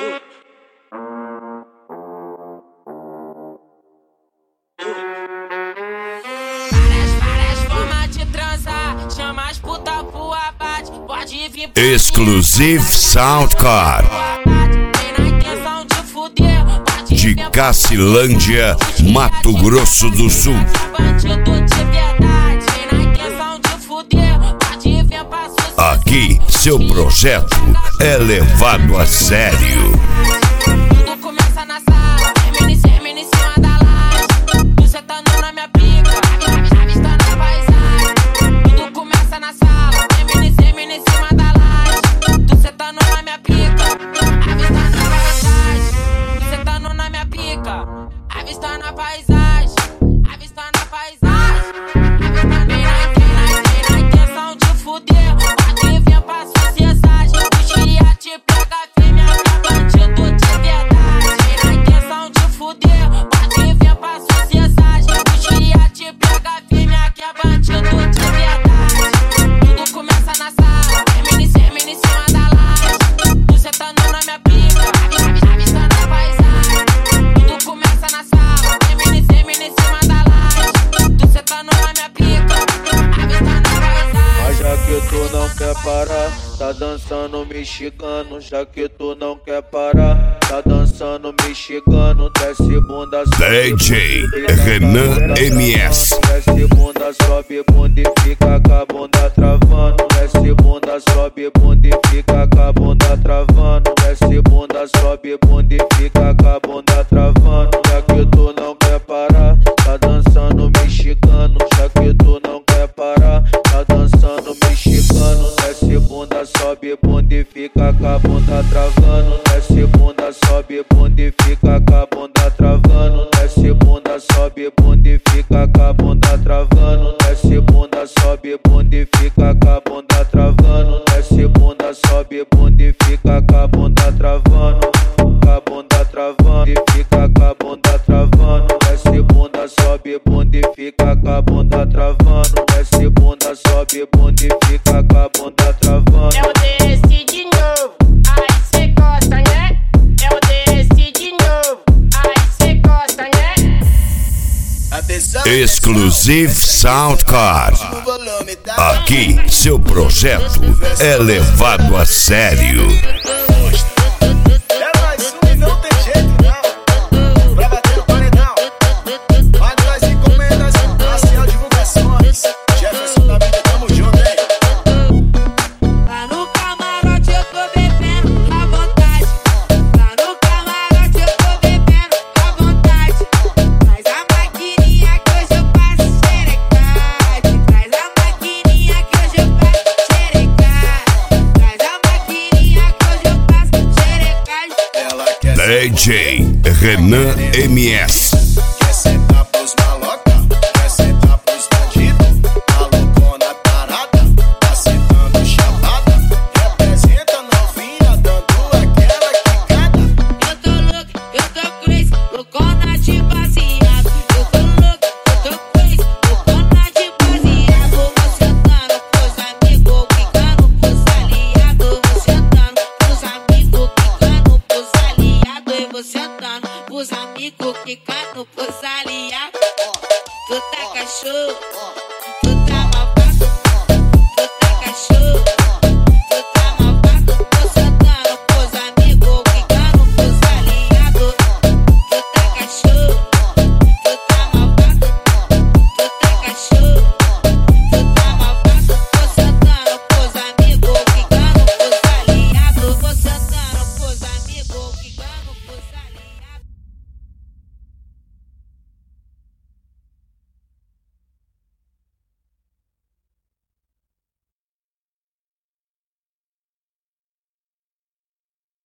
Várias formas de transar, chama as puta pro abate, pode vir pro Exclusive Soundcard de Cacilândia, Mato Grosso do Sul. Aqui seu projeto é levado a sério. Tudo começa na sala, termina em cima da laje. Tu sentando na minha pica, avistando a paisagem. Tudo começa na sala, termina em cima da laje. Tu sentando na minha pica, avistando a paisagem. Tu sentando na minha pica, avistando a paisagem. Avistando a paisagem. Tem na intenção de fuder, pode vir pra sociedade. Puxia te pega firme, é bandido de verdade. Tem na intenção de fuder, pode vir pra sociedade. Puxia te pega firme, aqui é bandido de verdade. Tudo começa na sala, termina em cima da laje. Tu sentando na minha pica, avistando a paisagem. Tudo começa na sala, termina em cima da laje. Tu sentando na minha pica, avistando a paisagem. Mas já que tu não quer parar, tá dançando mexicano. Já que tu não quer parar, tá dançando mexicano. Desce bunda, sobe DJ Renan MS. Desce bunda, sobe bunda e fica com a bunda travando. Desce bunda, sobe bunda e fica com a bunda travando. Desce bunda, sobe bunda e fica com a bunda travando. Já que tu não quer parar, tá dançando mexicano. Já que tu não quer parar, tá dançando mexicano. Desce bunda, sobe bunda e fica com a bunda travando. Desce bunda, sobe bunda e fica com a bunda travando. Desce bunda, sobe bunda e fica com a bunda travando. Desce bunda, sobe bunda e fica com a bunda travando. Desce bunda, sobe bunda e fica com a bunda travando. Com a bunda travando e fica com a bunda travando. Desce bunda, sobe bunda e fica com a bunda travando. Desce bunda, sobe bunda e fica com a bunda travando. Eu desci de novo, aí cê gosta, né? Eu desci de novo, aí cê gosta, né? Exclusive Soundcard. Aqui seu projeto é levado a sério. É mais um e não tem jeito não. Pra bater no paredão, manda as encomendas, Marcial Divulgações. Jefferson da vida, tamo junto, hein? Lá no camarote eu tô bebendo à vontade. Lá no camarote eu tô bebendo à vontade. Traz a maquininha que hoje eu passo xerecade. Traz a maquininha que hoje eu passo xerecade. Traz a maquininha que hoje eu passo xerecade. Ela quer DJ Renan MS. quer sentar pros maloca, quer sentar pros bandidos. A loucona parada, tá sentando chapada. Representa novinha, dando aquela quicada. Eu tô louca, eu tô crazy, loucona de baseado. Eu tô louca, eu tô crazy, loucona de baseado. Vou sentando pros amigos, quicando pros aliados. Vou sentando pros amigos, quicando pros aliados. E vou sentando pros amigos, quicando pros aliados. Tu tá cachorro, tu